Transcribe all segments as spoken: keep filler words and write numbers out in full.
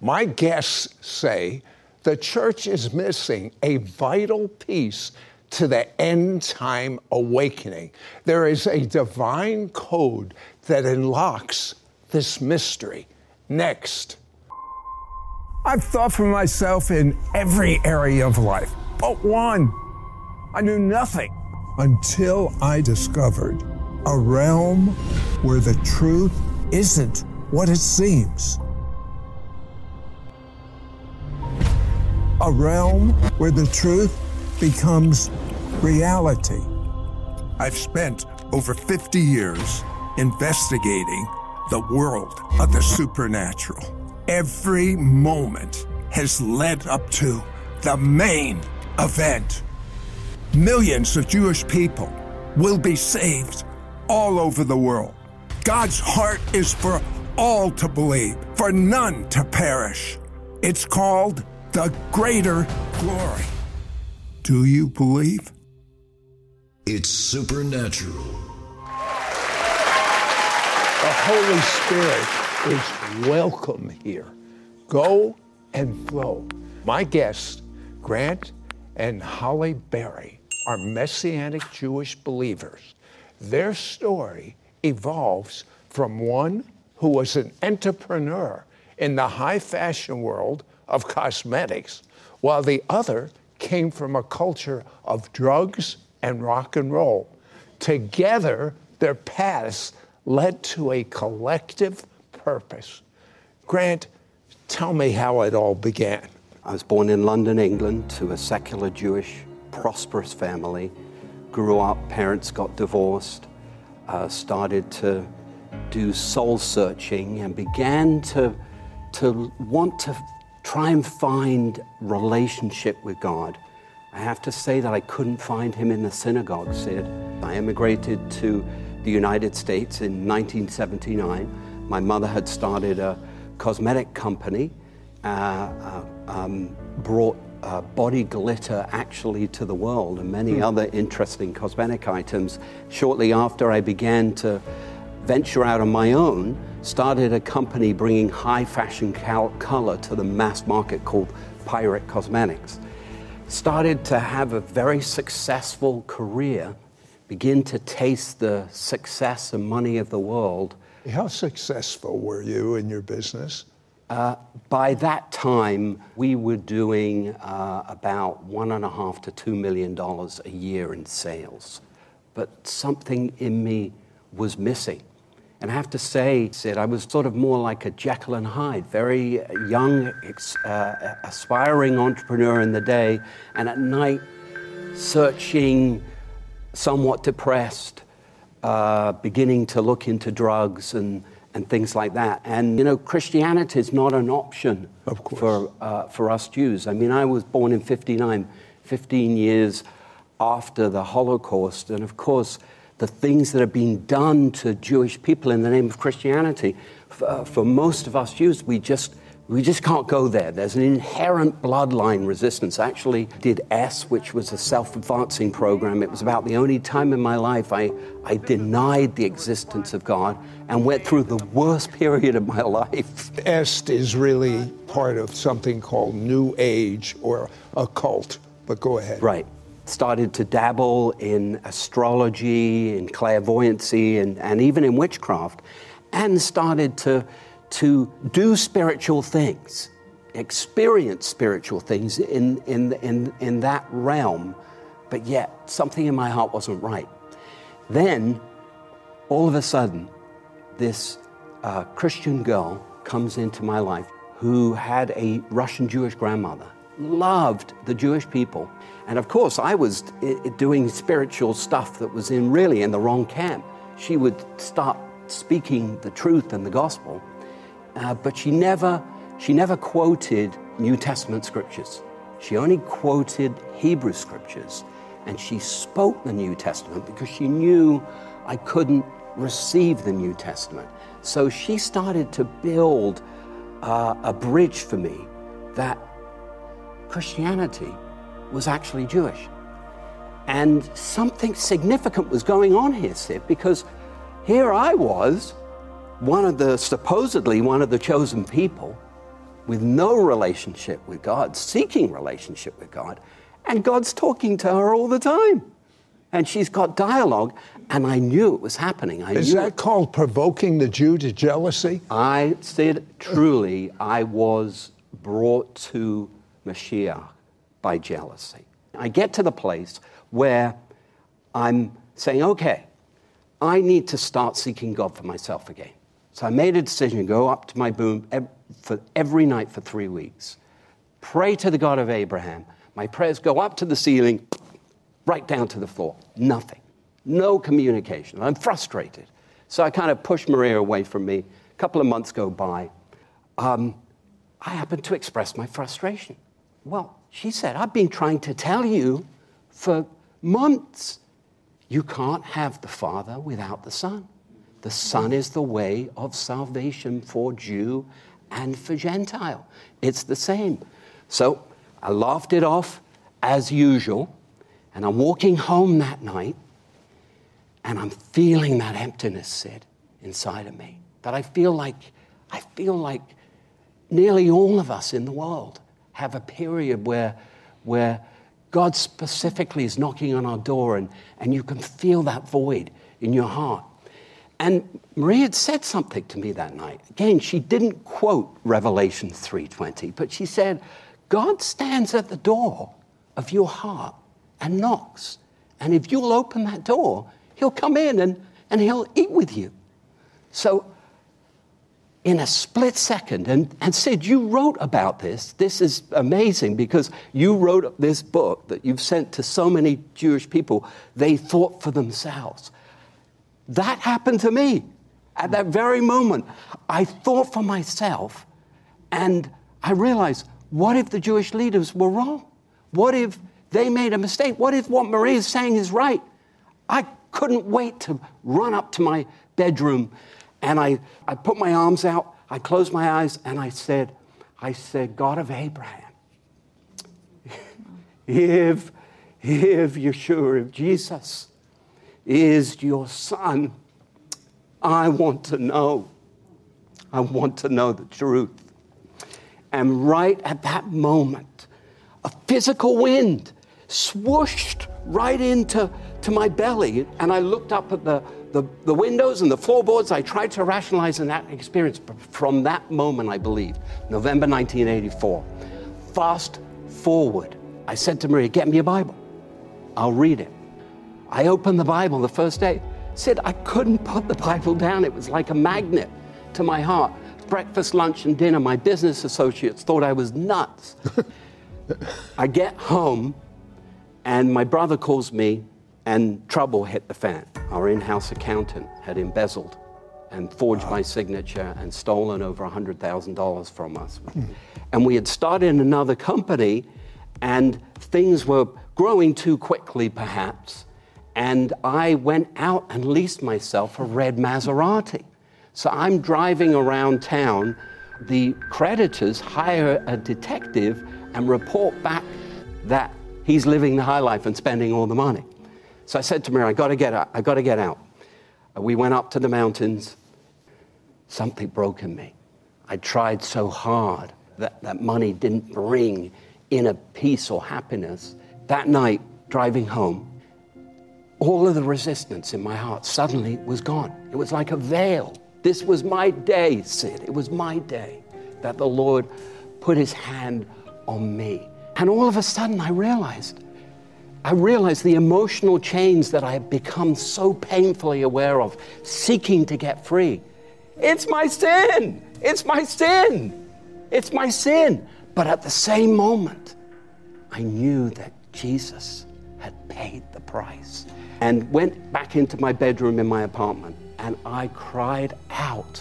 My guests say the church is missing a vital piece to the end time awakening. There is a divine code that unlocks this mystery. Next. I've thought for myself in every area of life, but one. I knew nothing until I discovered a realm where the truth isn't what it seems. A realm where the truth becomes reality. I've spent over fifty years investigating the world of the supernatural. Every moment has led up to the main event. Millions of Jewish people will be saved all over the world. God's heart is for all to believe, for none to perish. It's called the greater glory. Do you believe? It's supernatural. The Holy Spirit is welcome here. Go and flow. My guests, Grant and Holly Berry, are Messianic Jewish believers. Their story evolves from one who was an entrepreneur in the high fashion world of cosmetics, while the other came from a culture of drugs and rock and roll. Together, their paths led to a collective purpose. Grant, tell me how it all began. I was born in London, England, to a secular Jewish, prosperous family. Grew up, parents got divorced, uh, started to do soul searching and began to, to want to try and find relationship with God. I have to say that I couldn't find him in the synagogue, Sid. I immigrated to the United States in nineteen seventy-nine. My mother had started a cosmetic company, uh, uh, um, brought uh, body glitter actually to the world and many hmm. other interesting cosmetic items. Shortly after, I began to venture out on my own, started a company bringing high fashion cal- color to the mass market called Pirate Cosmetics. Started to have a very successful career, begin to taste the success and money of the world. How successful were you in your business? Uh, by that time, we were doing uh, about one and a half to two million dollars a year in sales. But something in me was missing. And I have to say, Sid, I was sort of more like a Jekyll and Hyde, very young, uh, aspiring entrepreneur in the day, and at night searching, somewhat depressed, uh, beginning to look into drugs and, and things like that. And, you know, Christianity is not an option of course. for uh, for us Jews. I mean, I was born in fifty-nine, fifteen years after the Holocaust, and of course, the things that are being done to Jewish people in the name of Christianity, for, for most of us Jews, we just we just can't go there. There's an inherent bloodline resistance. I actually did S, which was a self-advancing program. It was about the only time in my life I, I denied the existence of God and went through the worst period of my life. S is really part of something called New Age or a cult, but go ahead. Right. Started to dabble in astrology, in clairvoyancy, and, and even in witchcraft, and started to, to do spiritual things, experience spiritual things in, in, in, in that realm, but yet something in my heart wasn't right. Then, all of a sudden, this uh, Christian girl comes into my life who had a Russian Jewish grandmother, loved the Jewish people. And of course, I was doing spiritual stuff that was in really in the wrong camp. She would start speaking the truth and the gospel, uh, but she never, she never quoted New Testament scriptures. She only quoted Hebrew scriptures, and she spoke the New Testament because she knew I couldn't receive the New Testament. So she started to build uh, a bridge for me that Christianity was actually Jewish. And something significant was going on here, Sid, because here I was, one of the, supposedly one of the chosen people, with no relationship with God, seeking relationship with God, and God's talking to her all the time. And she's got dialogue, and I knew it was happening. I Is knew that it. called provoking the Jew to jealousy? I said, truly, I was brought to Mashiach by jealousy. I get to the place where I'm saying, okay, I need to start seeking God for myself again. So I made a decision to go up to my room for every night for three weeks, pray to the God of Abraham. My prayers go up to the ceiling, right down to the floor. Nothing. No communication. I'm frustrated. So I kind of pushed Maria away from me. A couple of months go by. Um, I happened to express my frustration. Well, she said, I've been trying to tell you for months, you can't have the Father without the Son. The Son is the way of salvation for Jew and for Gentile. It's the same. So I laughed it off as usual, and I'm walking home that night, and I'm feeling that emptiness, Sid, inside of me. That I feel like, I feel like nearly all of us in the world have a period where, where God specifically is knocking on our door, and, and you can feel that void in your heart. And Maria had said something to me that night. Again, she didn't quote Revelation three twenty, but she said, God stands at the door of your heart and knocks. And if you'll open that door, he'll come in and, and he'll eat with you. So in a split second, and, and Sid, you wrote about this. This is amazing because you wrote this book that you've sent to so many Jewish people. They thought for themselves. That happened to me at that very moment. I thought for myself, and I realized, what if the Jewish leaders were wrong? What if they made a mistake? What if what Maria is saying is right? I couldn't wait to run up to my bedroom, and I, I put my arms out, I closed my eyes, and I said, I said, God of Abraham, if, if Yeshua, if Jesus is your Son, I want to know. I want to know the truth. And right at that moment, a physical wind swooshed right into to my belly, and I looked up at the, the, the windows and the floorboards. I tried to rationalize in that experience, but from that moment, I believe, November nineteen eighty-four, fast forward, I said to Maria, get me a Bible. I'll read it. I opened the Bible the first day. Sid, I couldn't put the Bible down. It was like a magnet to my heart. Breakfast, lunch, and dinner. My business associates thought I was nuts. I get home, and my brother calls me, and trouble hit the fan. Our in-house accountant had embezzled and forged my signature and stolen over one hundred thousand dollars from us. And we had started another company, and things were growing too quickly, perhaps. And I went out and leased myself a red Maserati. So I'm driving around town. The creditors hire a detective and report back that he's living the high life and spending all the money. So I said to Mary, I gotta get out, I gotta get out. We went up to the mountains. Something broke in me. I tried so hard that that money didn't bring inner peace or happiness. That night, driving home, all of the resistance in my heart suddenly was gone. It was like a veil. This was my day, Sid. It was my day that the Lord put his hand on me. And all of a sudden I realized, I realized the emotional chains that I had become so painfully aware of, seeking to get free. It's my sin. It's my sin. It's my sin. But at the same moment, I knew that Jesus had paid the price. And went back into my bedroom in my apartment, and I cried out,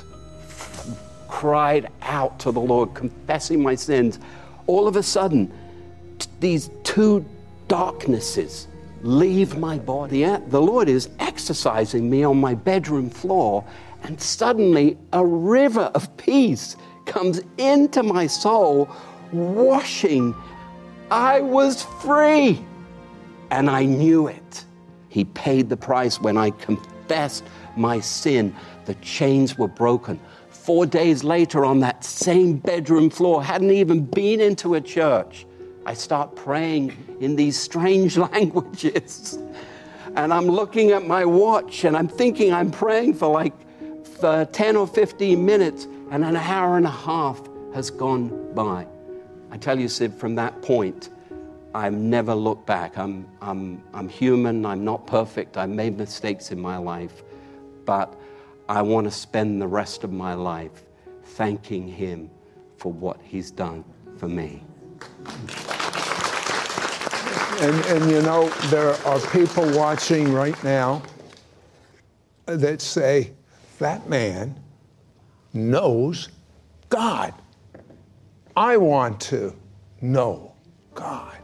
cried out to the Lord, confessing my sins. All of a sudden, t- these two darknesses leave my body. The Lord is exercising me on my bedroom floor, and suddenly a river of peace comes into my soul, washing. I was free, and I knew it. He paid the price when I confessed my sin. The chains were broken. four days later on that same bedroom floor, hadn't even been into a church, I start praying in these strange languages. And I'm looking at my watch and I'm thinking I'm praying for like for ten or fifteen minutes, and an hour and a half has gone by. I tell you, Sid, from that point, I've never looked back. I'm, I'm, I'm human, I'm not perfect, I've made mistakes in my life, but I want to spend the rest of my life thanking him for what he's done for me. And, and you know, there are people watching right now that say, that man knows God. I want to know God.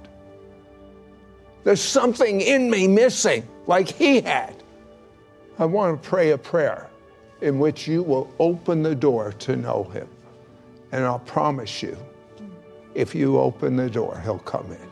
There's something in me missing, like he had. I want to pray a prayer in which you will open the door to know him. And I'll promise you, if you open the door, he'll come in.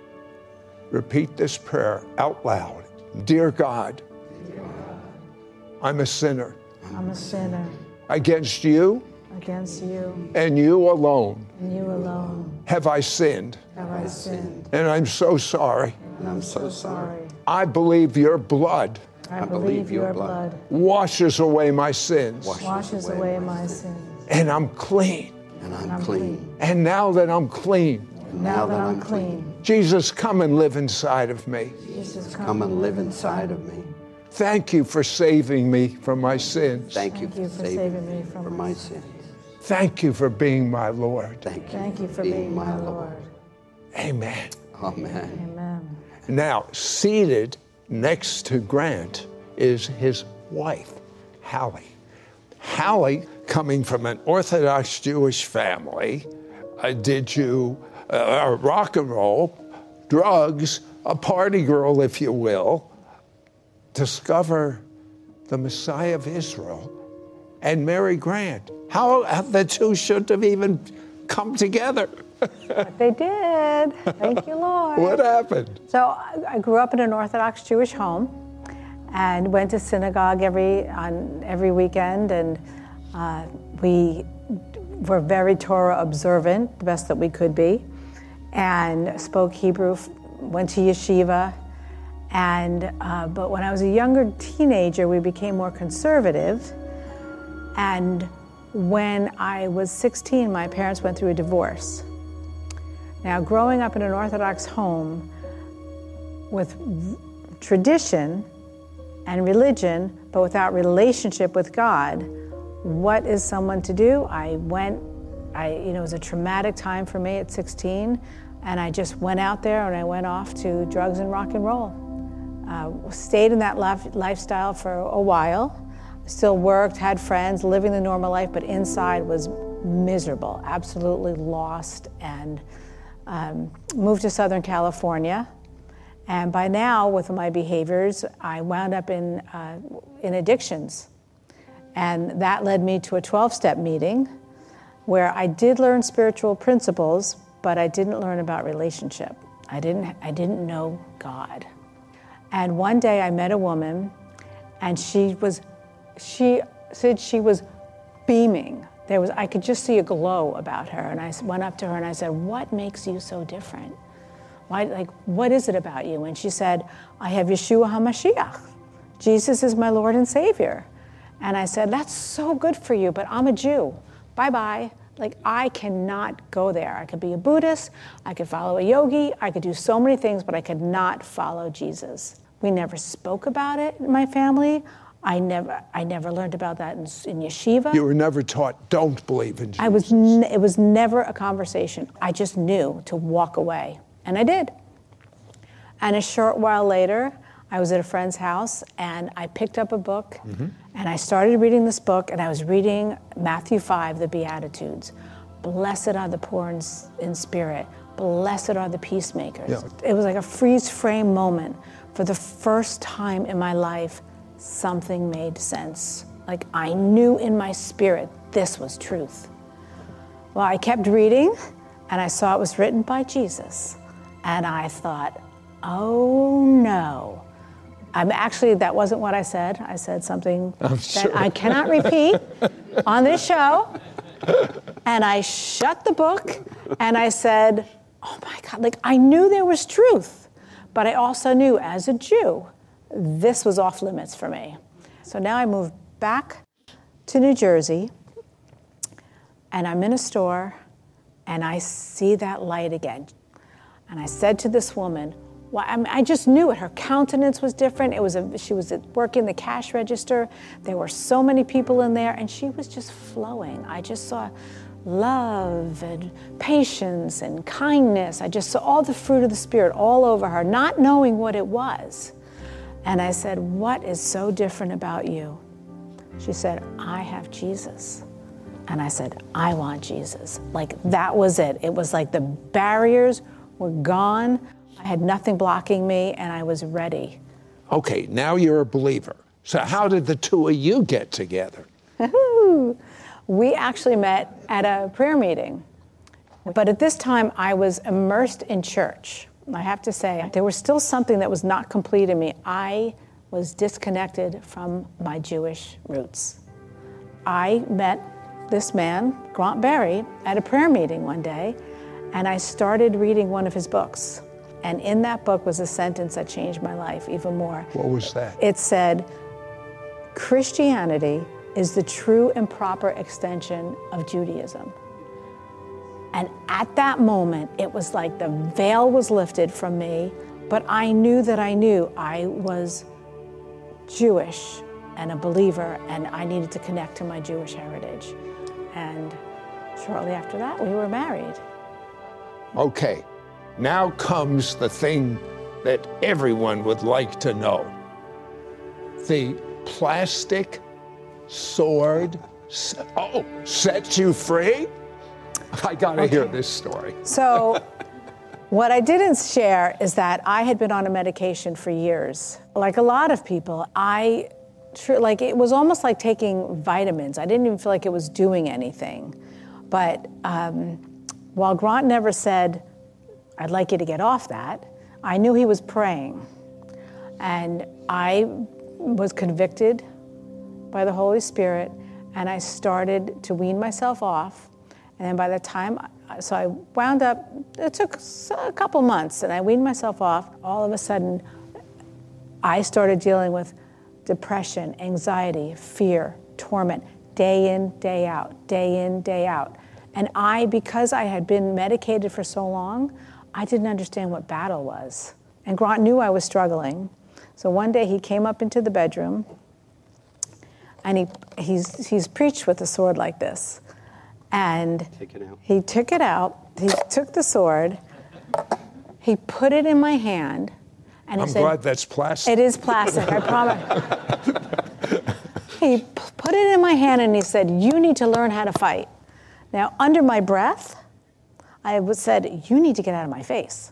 Repeat this prayer out loud. Dear God, Dear God, I'm a sinner. I'm a sinner. Against you. Against you. And you alone. And you alone. Have I sinned. Have I sinned. And I'm so sorry. And I'm so sorry. I believe your blood. I believe your blood washes away my sins. Washes away my sins. And I'm clean. And I'm clean. And now that I'm clean. Now that I'm clean. Jesus, come and live inside of me. Jesus, come and live inside of me. Thank you for saving me from my sins. Thank you Thank you for saving me from for my sins. Thank you for being my Lord. Thank you, Thank you for being my Lord. Amen. Amen. Amen. Now, seated next to Grant is his wife, Hallie. Hallie, coming from an Orthodox Jewish family, uh, did you uh, rock and roll, drugs, a party girl, if you will, discover the Messiah of Israel and marry Grant? How the two shouldn't have even come together. But they did. Thank you, Lord. What happened? So I grew up in an Orthodox Jewish home and went to synagogue every on every weekend, and uh, we were very Torah observant, the best that we could be, and spoke Hebrew, went to yeshiva, and uh, but when I was a younger teenager, we became more conservative, and when I was sixteen, my parents went through a divorce. Now, growing up in an Orthodox home with tradition and religion, but without relationship with God, what is someone to do? I went, I, you know, it was a traumatic time for me at sixteen, and I just went out there and I went off to drugs and rock and roll. Uh, stayed in that life, lifestyle for a while, still worked, had friends, living the normal life, but inside was miserable, absolutely lost, and um, moved to Southern California. And by now, with my behaviors, I wound up in, uh, in addictions. And that led me to a twelve-step meeting where I did learn spiritual principles, but I didn't learn about relationship. I didn't, I didn't know God. And one day I met a woman, and she was, she said she was beaming. There was, I could just see a glow about her. And I went up to her and I said, "What makes you so different? Why, like, what is it about you?" And she said, "I have Yeshua HaMashiach. Jesus is my Lord and Savior." And I said, "That's so good for you, but I'm a Jew. Bye-bye. Like, I cannot go there. I could be a Buddhist, I could follow a yogi, I could do so many things, but I could not follow Jesus." We never spoke about it in my family. I never, I never learned about that in, in yeshiva. You were never taught, don't believe in Jesus. I was, n- it was never a conversation. I just knew to walk away, and I did. And a short while later, I was at a friend's house, and I picked up a book, mm-hmm. and I started reading this book, and I was reading Matthew five, the Beatitudes. Blessed are the poor in, in spirit. Blessed are the peacemakers. Yeah. It was like a freeze frame moment. For the first time in my life, something made sense. Like, I knew in my spirit this was truth. Well, I kept reading, and I saw it was written by Jesus. And I thought, oh no. I'm actually, that wasn't what I said. I said something I'm that sure. I cannot repeat. on this show, and I shut the book, and I said, oh my God, like I knew there was truth, but I also knew as a Jew, this was off limits for me. So now I moved back to New Jersey, and I'm in a store, and I see that light again. And I said to this woman, well, I, mean, I just knew it. Her countenance was different. It was a, she was working the cash register. There were so many people in there, and she was just flowing. I just saw love and patience and kindness. I just saw all the fruit of the Spirit all over her, not knowing what it was. And I said, what is so different about you? She said, I have Jesus. And I said, I want Jesus. Like, that was it. It was like the barriers were gone. I had nothing blocking me, and I was ready. Okay, now you're a believer. So how did the two of you get together? We actually met at a prayer meeting. But at this time, I was immersed in church. I have to say, there was still something that was not complete in me. I was disconnected from my Jewish roots. I met this man, Grant Barry, at a prayer meeting one day, and I started reading one of his books. And in that book was a sentence that changed my life even more. What was that? It said, Christianity is the true and proper extension of Judaism. And at that moment, it was like the veil was lifted from me, but I knew that I knew I was Jewish and a believer, and I needed to connect to my Jewish heritage. And shortly after that, we were married. Okay, now comes the thing that everyone would like to know. The plastic sword, oh, sets you free? I gotta okay. hear this story. So, what I didn't share is that I had been on a medication for years. Like a lot of people, I, like it was almost like taking vitamins. I didn't even feel like it was doing anything. But um, while Grant never said, I'd like you to get off that, I knew he was praying. And I was convicted by the Holy Spirit, and I started to wean myself off. And then by the time, so I wound up, it took a couple months, and I weaned myself off. All of a sudden, I started dealing with depression, anxiety, fear, torment, day in, day out, day in, day out. And I, because I had been medicated for so long, I didn't understand what battle was. And Grant knew I was struggling. So one day he came up into the bedroom, and he he's he's preached with a sword like this. And Take it out. he took it out, he took the sword, he put it in my hand, and he I'm said, glad that's plastic. It is plastic, I promise. He p- put it in my hand and he said, you need to learn how to fight. Now, under my breath, I said, you need to get out of my face.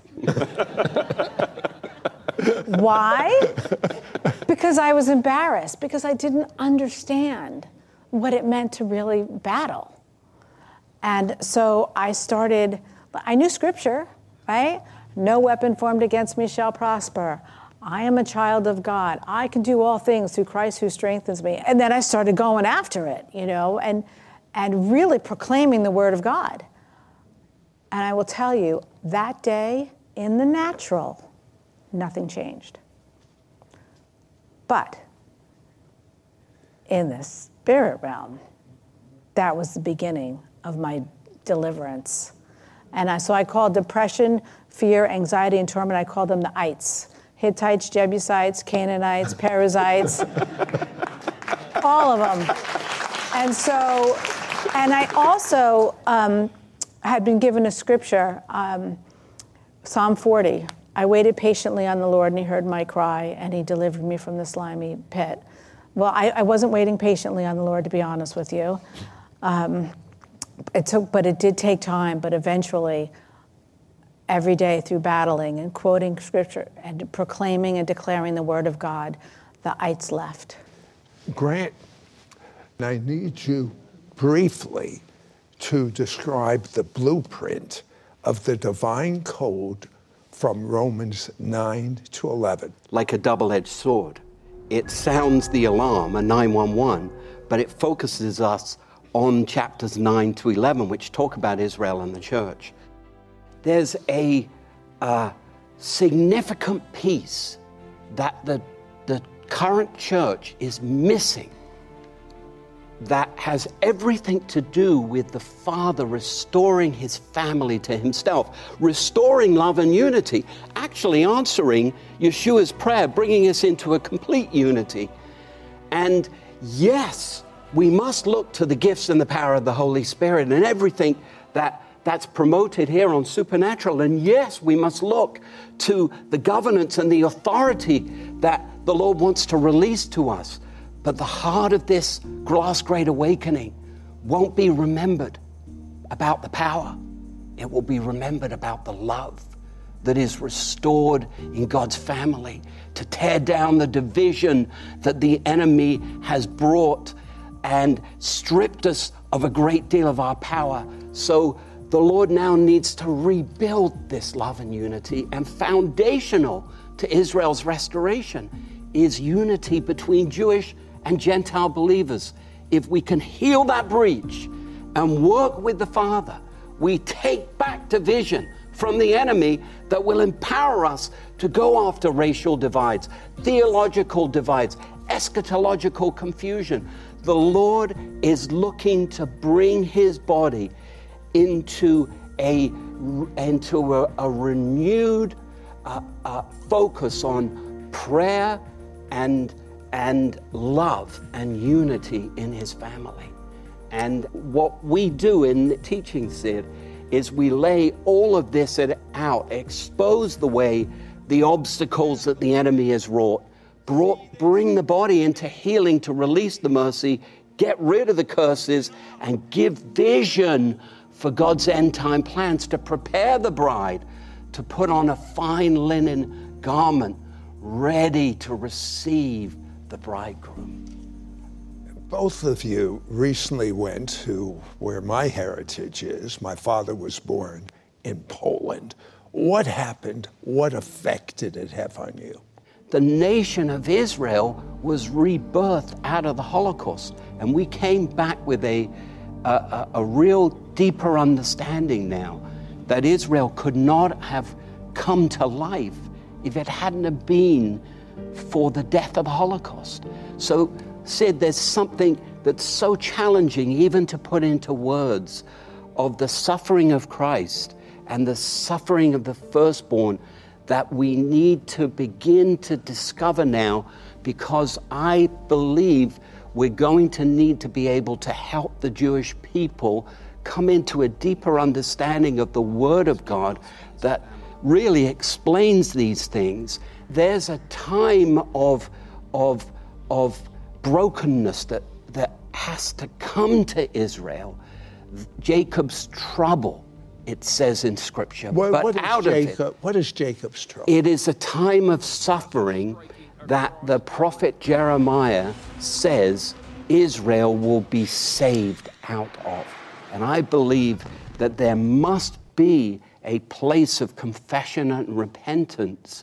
Why? Because I was embarrassed, because I didn't understand what it meant to really battle. And so I started, I knew scripture, right? No weapon formed against me shall prosper. I am a child of God. I can do all things through Christ who strengthens me. And then I started going after it, you know, and and really proclaiming the word of God. And I will tell you, that day, in the natural, nothing changed. But in the spirit realm, that was the beginning of my deliverance. And I, so I called depression, fear, anxiety, and torment, I called them the ites. Hittites, Jebusites, Canaanites, Perizzites, all of them. And so, and I also um, had been given a scripture, um, Psalm forty. I waited patiently on the Lord, and he heard my cry, and he delivered me from the slimy pit. Well, I, I wasn't waiting patiently on the Lord, to be honest with you. Um, it took, but it did take time, but eventually, every day through battling and quoting scripture and proclaiming and declaring the word of God, the ites left. Grant, I need you briefly to describe the blueprint of the divine code from Romans nine to eleven. Like a double-edged sword. It sounds the alarm, a nine one one, but it focuses us on chapters nine to eleven, which talk about Israel and the church. There's a uh, significant piece that the, the current church is missing that has everything to do with the Father restoring his family to himself, restoring love and unity, actually answering Yeshua's prayer, bringing us into a complete unity. And yes, we must look to the gifts and the power of the Holy Spirit and everything that that's promoted here on Supernatural. And yes, we must look to the governance and the authority that the Lord wants to release to us. But the heart of this Glass Great Awakening won't be remembered about the power. It will be remembered about the love that is restored in God's family to tear down the division that the enemy has brought and stripped us of a great deal of our power. So the Lord now needs to rebuild this love and unity, and foundational to Israel's restoration is unity between Jewish and Gentile believers. If we can heal that breach and work with the Father, we take back division from the enemy that will empower us to go after racial divides, theological divides, eschatological confusion. The Lord is looking to bring his body into a, into a, a renewed uh, uh, focus on prayer and and love and unity in his family. And what we do in teaching, Sid, is we lay all of this out, expose the way, the obstacles that the enemy has wrought, brought, bring the body into healing to release the mercy, get rid of the curses, and give vision for God's end time plans to prepare the bride to put on a fine linen garment ready to receive the bridegroom. Both of you recently went to where my heritage is. My father was born in Poland. What happened? What effect did it have on you? The nation of Israel was rebirthed out of the Holocaust, and we came back with a, a, a real deeper understanding now that Israel could not have come to life if it hadn't have been for the death of the Holocaust. So, Sid, there's something that's so challenging even to put into words of the suffering of Christ and the suffering of the firstborn that we need to begin to discover now, because I believe we're going to need to be able to help the Jewish people come into a deeper understanding of the Word of God that really explains these things. There's a time of, of, of brokenness that, that has to come to Israel. Jacob's trouble, it says in Scripture. What, but what is out Jacob, of it, what is Jacob's trouble? it is a time of suffering that the prophet Jeremiah says Israel will be saved out of. And I believe that there must be a place of confession and repentance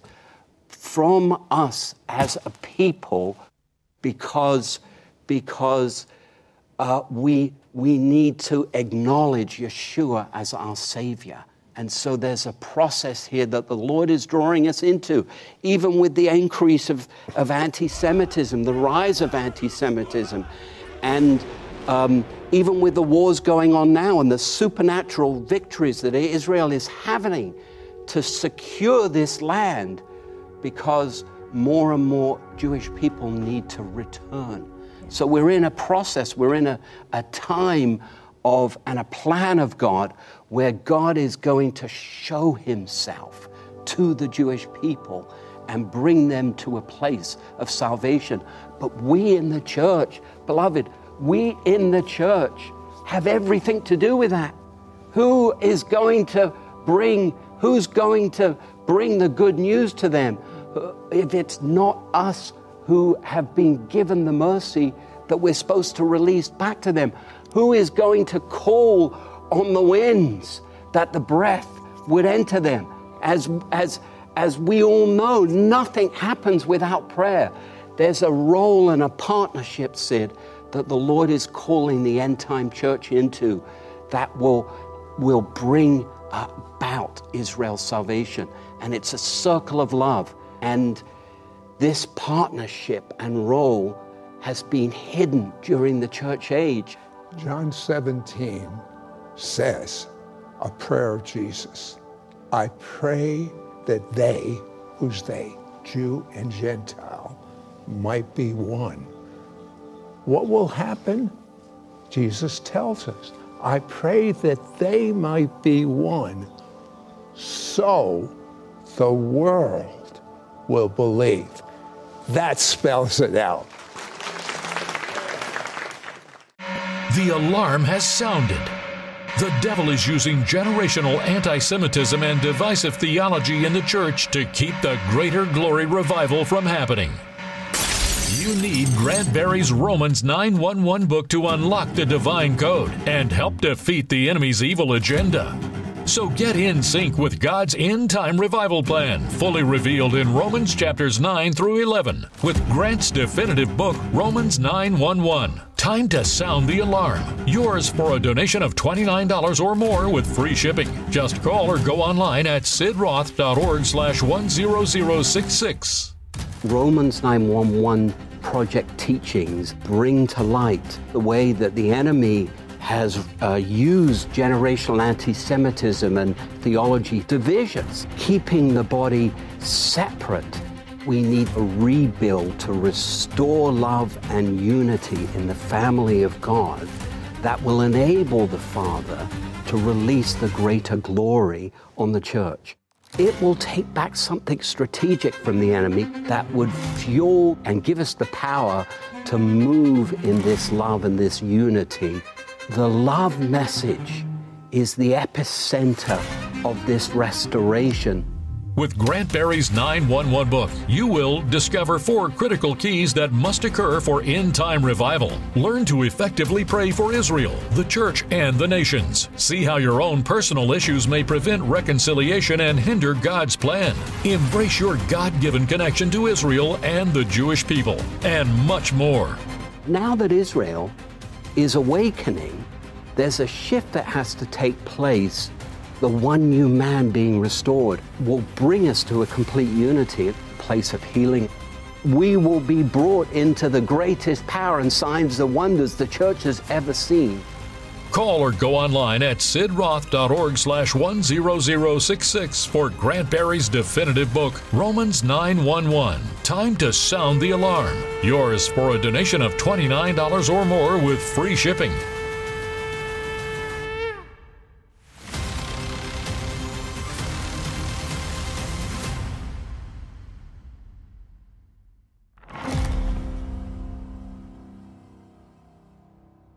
from us as a people, because, because uh, we, we need to acknowledge Yeshua as our Savior. And so there's a process here that the Lord is drawing us into, even with the increase of, of anti-Semitism, the rise of anti-Semitism, and um, even with the wars going on now and the supernatural victories that Israel is having to secure this land, because more and more Jewish people need to return. So we're in a process, we're in a, a time of and a plan of God where God is going to show himself to the Jewish people and bring them to a place of salvation. But we in the church, beloved, we in the church have everything to do with that. Who is going to bring, who's going to bring the good news to them if it's not us who have been given the mercy that we're supposed to release back to them? Who is going to call on the winds that the breath would enter them? As, as, as we all know, nothing happens without prayer. There's a role and a partnership, Sid, that the Lord is calling the end-time church into that will, will bring about Israel's salvation. And it's a circle of love. And this partnership and role has been hidden during the church age. John seventeen says, a prayer of Jesus, I pray that they, who's they, Jew and Gentile, might be one. What will happen? Jesus tells us, I pray that they might be one, so the world will believe. That spells it out. The alarm has sounded. The devil is using generational anti-Semitism and divisive theology in the church to keep the Greater Glory Revival from happening. You need Grant Barry's Romans nine one one book to unlock the divine code and help defeat the enemy's evil agenda. So get in sync with God's end-time revival plan, fully revealed in Romans chapters nine through eleven, with Grant's definitive book, Romans nine one one. Time to sound the alarm. Yours for a donation of twenty-nine dollars or more with free shipping. Just call or go online at sidroth.org slash 10066. Romans nine one one project teachings bring to light the way that the enemy has uh, used generational anti-Semitism and theology divisions, keeping the body separate. We need a rebuild to restore love and unity in the family of God that will enable the Father to release the greater glory on the church. It will take back something strategic from the enemy that would fuel and give us the power to move in this love and this unity. The love message is the epicenter of this restoration. With Grant Barry's nine one one book, you will discover four critical keys that must occur for end-time revival. Learn to effectively pray for Israel, the church, and the nations. See how your own personal issues may prevent reconciliation and hinder God's plan. Embrace your God-given connection to Israel and the Jewish people, and much more. Now that Israel is awakening, there's a shift that has to take place. The one new man being restored will bring us to a complete unity, a place of healing. We will be brought into the greatest power and signs and wonders the church has ever seen. Call or go online at sidroth.org slash 10066 for Grant Barry's definitive book, Romans nine one one. Time to sound the alarm. Yours for a donation of twenty-nine dollars or more with free shipping.